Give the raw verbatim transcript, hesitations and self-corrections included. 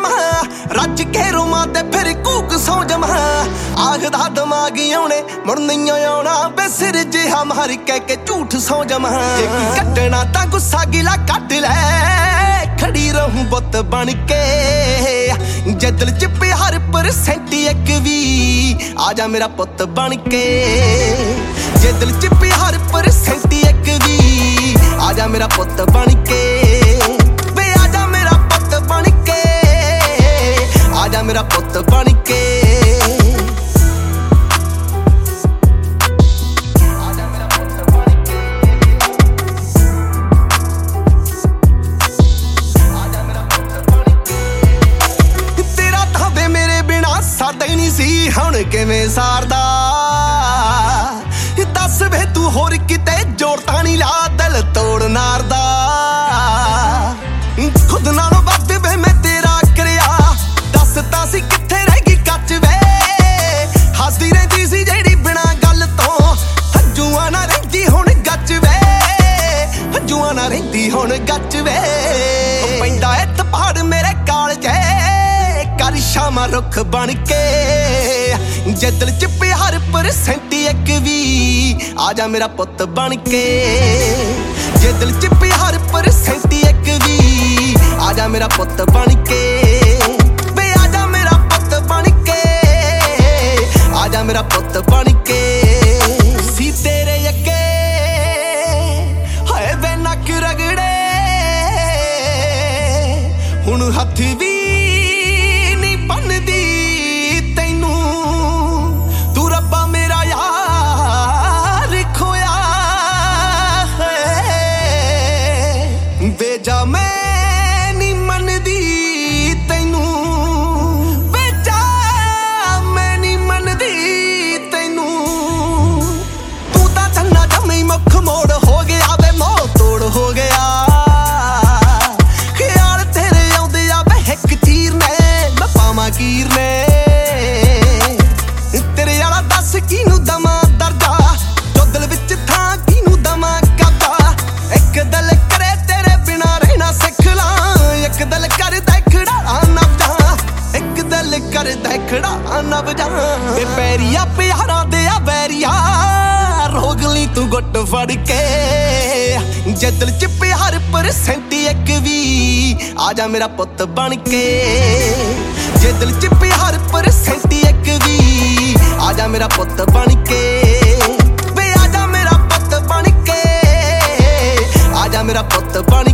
ਜਮਾ ਰੱਜ ਕੇ ਰੋਮਾਂ ਤੇ ਫਿਰ ਕੂਕ ਸੌ ਜਮਾ ਆਖਦਾ ਦਿਮਾਗੀ ਆਉਣੇ ਮੁੜ ਨਹੀਂ ਆਉਣਾ ਬੇ ਸਿਰ ਜਿਹਾ ਮਾਰ ਕਹਿ ਕੇ ਝੂਠ ਸੌ ਜਮਾ ਜੇ ਕੀ ਕੱਢਣਾ ਤਾਂ ਗੁੱਸਾ ਗਿਲਾ ਕੱਢ ਲੈ ਖੜੀ ਰਹੂੰ ਬੁੱਤ ਬਣ ਕੇ ਜੇ ਦਿਲ ਚ ਪਿਆਰ ਪਰਸੈਂਟ ਇੱਕ ਵੀ ਆ ਜਾ ਮੇਰਾ ਪੁੱਤ ਬਣ ਕੇ ਜੇ ਦਿਲ ਚ ਪਿਆਰ ਪਰਸੈਂਟ ਇੱਕ ਵੀ ਆ ਜਾ ਮੇਰਾ ਪੁੱਤ ਬਣ ਕੇ ਵੇ ਆ ਜਾ ਮੇਰਾ ਪੁੱਤ ਬਣ ਕੇ ਆ ਜਾ ਮੇਰਾ ਪੁੱਤ ਬਣ ਕੇ ਸਰਦਾ ਹੀ ਨਹੀਂ ਸੀ ਹੁਣ ਕਿਵੇਂ ਸਾਰਦਾ ਦੱਸ ਵੇ ਤੂੰ ਹੋਰ ਕਿਤੇ ਜੋੜ ਤਾਂ ਨਹੀਂ ਲਾ ਦਿਲ ਤੋੜ ਨਾਰਦਾ ਖੁਦ ਨਾਲੋਂ ਵੱਧ ਵੇ ਮੈਂ ਤੇਰਾ ਕਰਿਆ ਦੱਸ ਤਾਂ ਸੀ ਕਿੱਥੇ ਰਹਿ ਗਈ ਕੱਚ ਵੇ ਹੱਸਦੀ ਰਹਿੰਦੀ ਸੀ ਜਿਹੜੀ ਬਿਨਾਂ ਗੱਲ ਤੋਂ ਹੰਝੂਆਂ ਨਾ ਰਹਿੰਦੀ ਹੁਣ ਗੱਚ ਵੇ ਹੰਝੂਆਂ ਨਾ ਰਹਿੰਦੀ ਹੁਣ ਗੱਚ ਵੇ ਪੈਂਦਾ ਏ ਥਪਾੜ ਮੇਰੇ ਕਾਲਜੇ ਕਰ ਸ਼ਾਮਾਂ ਰੁੱਖ ਬਣ ਕੇ ਜੇ ਦਿਲ ਚ ਪਿਆਰ ਪਰਸੈਂਟ ਇੱਕ ਵੀ ਆ ਜਾ ਮੇਰਾ ਪੁੱਤ ਬਣ ਕੇ ਜੇ ਦਿਲ ਚ ਪਿਆਰ ਪਰਸੈਂਟ ਇੱਕ ਵੀ ਆ ਜਾ ਮੇਰਾ ਪੁੱਤ ਬਣ ਕੇ ਵੇ ਆ ਜਾ ਮੇਰਾ ਪੁੱਤ ਬਣ ਕੇ ਆ ਜਾ ਮੇਰਾ ਪੁੱਤ ਬਣ ਕੇ ਸੀ ਤੇਰੇ ਅੱਗੇ ਹਾਏ ਵੇ ਨੱਕ ਰਗੜੇ ਹੁਣ ਹੱਥ ਵੀ ਬਣਦੀ ਤੈਨੂੰ ਤੂੰ ਰੱਬਾ ਮੇਰਾ ਯਾਰ ਖੋਇਆ ਹੈ ਵੇਜਾ ਮੈਂ ਨਹੀਂ ਮੰਨਦੀ ਤੈਨੂੰ ਵੇਜਾ ਮੈਂ ਨਹੀਂ ਮੰਨਦੀ ਤੈਨੂੰ ਤੂੰ ਤਾਂ ਚੰਨਾ ਜਮੀ ਮੁੱਖ ਮੋੜ ਹੋ ਗਿਆ ਵੇ ਮੋਹ ਤੋੜ ਹੋ ਗਿਆ ਖਿਆਲ ਤੇਰੇ ਆਉਂਦੇ ਆ ਵੇ ਇੱਕ ਚੀਰ ਨੇ ਕੀਰ ਨੇ ਤੇਰੇ ਵਾਲਾ ਦੱਸ ਕਿਨੂੰ ਦਮਾ ਦਰਜਾ ਜੋ ਦਿਲ ਵਿੱਚ ਥਾਂ ਕਿਨੂੰ ਦਮਾ ਕਰਦਾ ਇੱਕ ਦਿਲ ਕਰੇ ਤੇਰੇ ਬਿਨਾ ਰਹਿਣਾ ਸਿੱਖ ਲਾਂ ਇੱਕ ਦਿਲ ਕਰਦਾ ਖੜਾ ਨਵਜਾ ਇੱਕ ਦਿਲ ਕਰਦਾ ਖੜਾ ਨਵਜਾ ਤੇ ਪੈਰੀਆ ਪਿਆਰਾਂ ਦੇ ਆ ਵੈਰੀਆ ਰੋਗ ਲਈ ਤੂੰ ਗੁੱਟ ਫੜ ਕੇ ਜੇ ਦਿਲ ਚ ਪਿਆਰ ਪਰਸੈਂਟ ਇੱਕ ਵੀ ਆ ਜਾ ਮੇਰਾ ਪੁੱਤ ਬਣ ਕੇ ਜੇ ਦਿਲ ਚ ਪਿਆਰ ਪਰਸੈਂਟ ਇੱਕ ਵੀ ਆ ਜਾ ਮੇਰਾ ਪੁੱਤ ਬਣ ਕੇ ਵੇ ਆ ਜਾ ਮੇਰਾ ਪੁੱਤ ਬਣ ਕੇ ਆ ਜਾ ਮੇਰਾ ਪੁੱਤ ਬਣ